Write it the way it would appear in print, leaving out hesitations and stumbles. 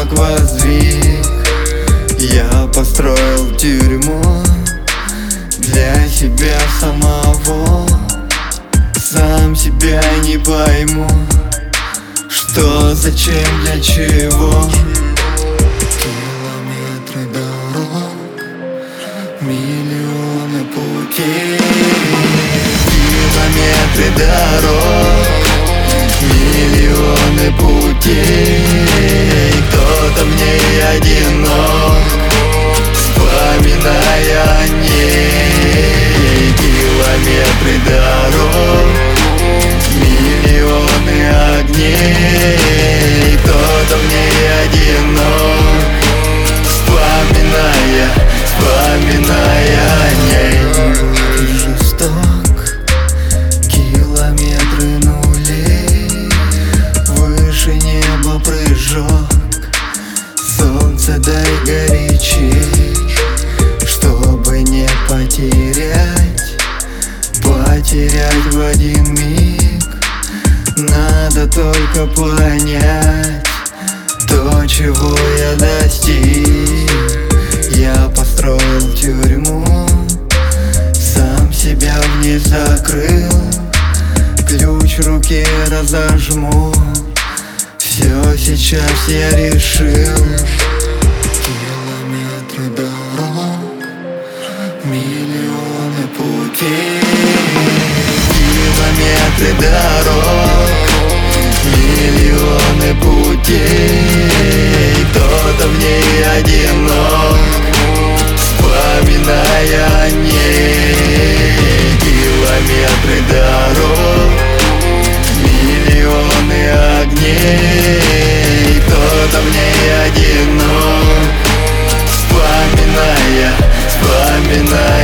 замок воздвиг. Я построил тюрьму для себя самого. Сам себя не пойму, что, зачем, для чего. Километры дорог, миллионы путей. Километры дорог, миллионы путей. Кто-то в ней одинок, вспоминая о ней. Километры дорог, миллионы огней. Кто-то в ней одинок, вспоминая о ней. Жесток, километры нулей. Выше неба прыжок, солнце дай горячей. Чтобы не потерять в один миг. Надо только понять то, чего я достиг. Я построил тюрьму, сам себя в ней закрыл. Ключ в руке разожму, все сейчас я решил. Километры дорог, миллионы путей. Километры дорог, миллионы путей. Кто-то в ней одинок, вспоминая о ней. Километры дорог, миллионы огней. Кто-то в ней одинок, вспоминая